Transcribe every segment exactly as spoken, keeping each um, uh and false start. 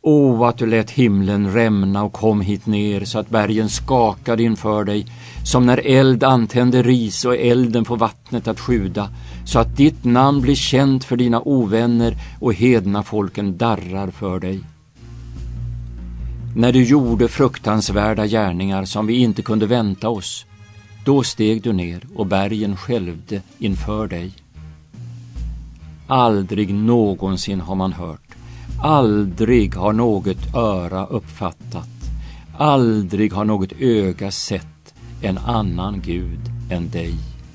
O, att du lät himlen rämna och kom hit ner så att bergen skakade inför dig, som när eld antände ris och elden får vattnet att sjuda, så att ditt namn blir känt för dina ovänner och hedna folken darrar för dig. När du gjorde fruktansvärda gärningar som vi inte kunde vänta oss, då steg du ner och bergen skälvde inför dig. Aldrig någonsin har man hört, aldrig har något öra uppfattat, aldrig har något öga sett en annan Gud än dig.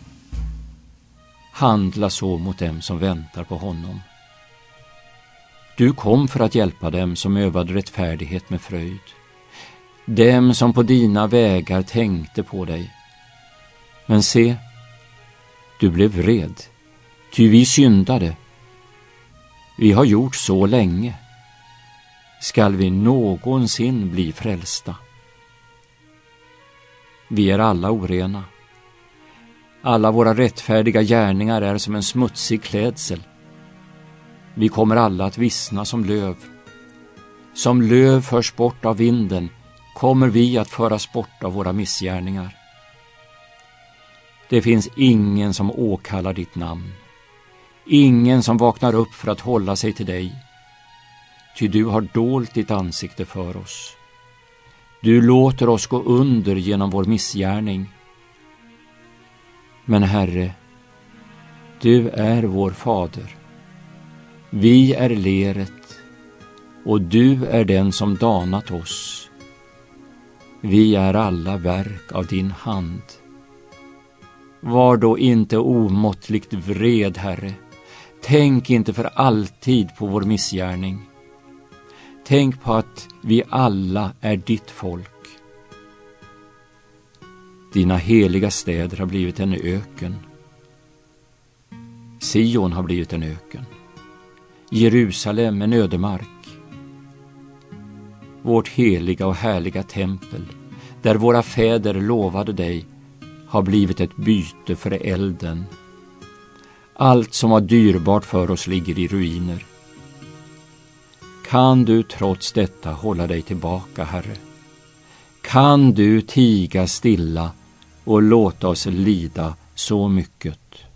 Handla så mot dem som väntar på honom. Du kom för att hjälpa dem som övade rättfärdighet med fröjd, dem som på dina vägar tänkte på dig. Men se, du blev vred, ty vi syndade. Vi har gjort så länge. Skall vi någonsin bli frälsta? Vi är alla orena. Alla våra rättfärdiga gärningar är som en smutsig klädsel. Vi kommer alla att vissna som löv. Som löv förs bort av vinden kommer vi att föras bort av våra missgärningar. Det finns ingen som åkallar ditt namn. Ingen som vaknar upp för att hålla sig till dig. Ty du har dolt ditt ansikte för oss. Du låter oss gå under genom vår missgärning. Men Herre, du är vår fader. Vi är leret, och du är den som danat oss. Vi är alla verk av din hand. Var då inte omåttligt vred, Herre. Tänk inte för alltid på vår missgärning. Tänk på att vi alla är ditt folk. Dina heliga städer har blivit en öken. Sion har blivit en öken. Jerusalem en ödemark. Vårt heliga och härliga tempel, där våra fäder lovade dig, har blivit ett byte för elden. Allt som var dyrbart för oss ligger i ruiner. Kan du trots detta hålla dig tillbaka, Herre? Kan du tiga stilla och låta oss lida så mycket?